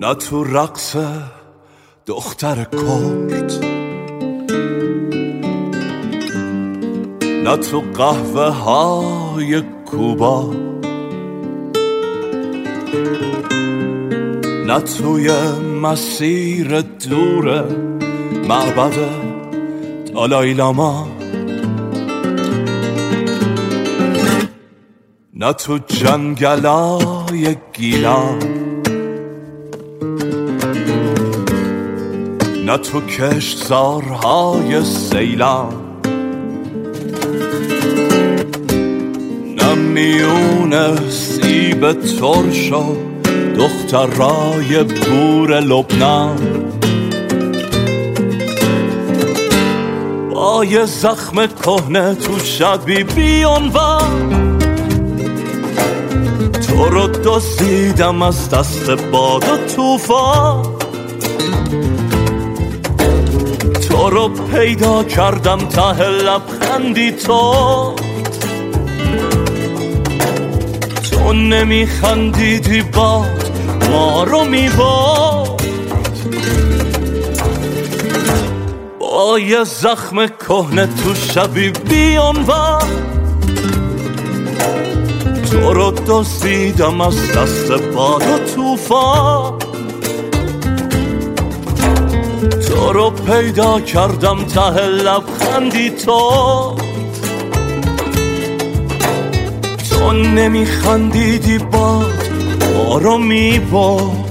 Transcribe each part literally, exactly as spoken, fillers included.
نه تو رقص دختر کرد، نه تو قهوه های کوبا، نه توی مسیر دور معبد دالای لاما، نه تو جنگلای گیلان، نه تو کشتزارهای سیلان، نه میون سیب ترش و دخترای بور لبنان، با یه زخم کهنه تو شبی بیانوان، تو رو دزدیدم از دست باد و توفان، تو رو پیدا کردم ته لبخندی تو، تو نمیخندیدی باد ما رو میباد، با یه زخم کهنه تو شبی بیانوان، تو رو دزدیدم از دست باد و توفان، تو رو پیدا کردم ته لبخندی تو، تو نمیخندیدی باد ما رو میباد.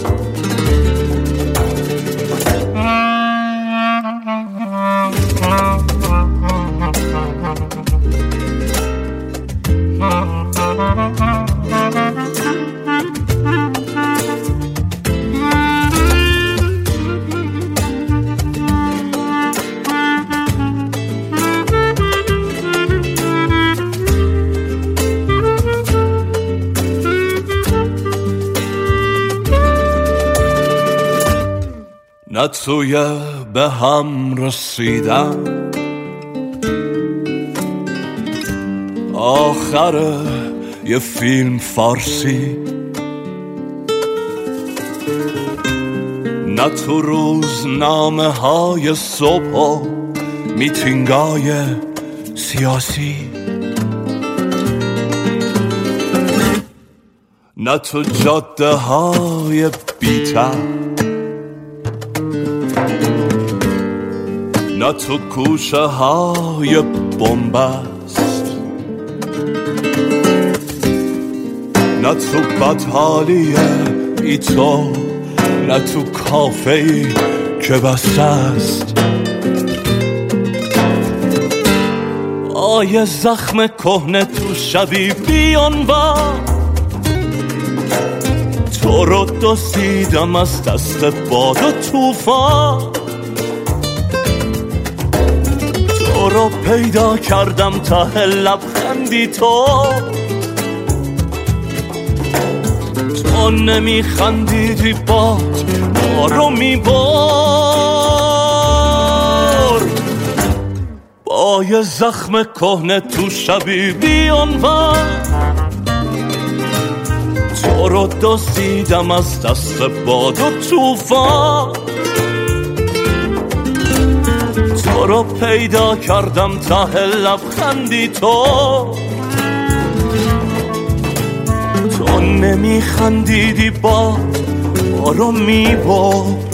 نه توی به هم رسیدن آخر یه فیلم فارسی، نه تو روزنامه های صبح و میتینگای سیاسی، نه تو جاده های بی‌تر، نه تو کوچه های بنبست، نه تو بدحالی ای تو، نه تو کافه‌ای که بسته است، آیه زخم کهنه تو شبی بیانوان، تو رو دزدیدم از دست باد و توفان، تو رو پیدا کردم ته لبخندی تو، تو نمیخندیدی باد ما رو میبرد، با یه زخم کهنه تو شبی بیانوان، تو رو دزدیدم از دست باد و توفان، تو رو پیدا کردم ته لبخندی تو، تو نمیخندیدی باد ما رو میبرد.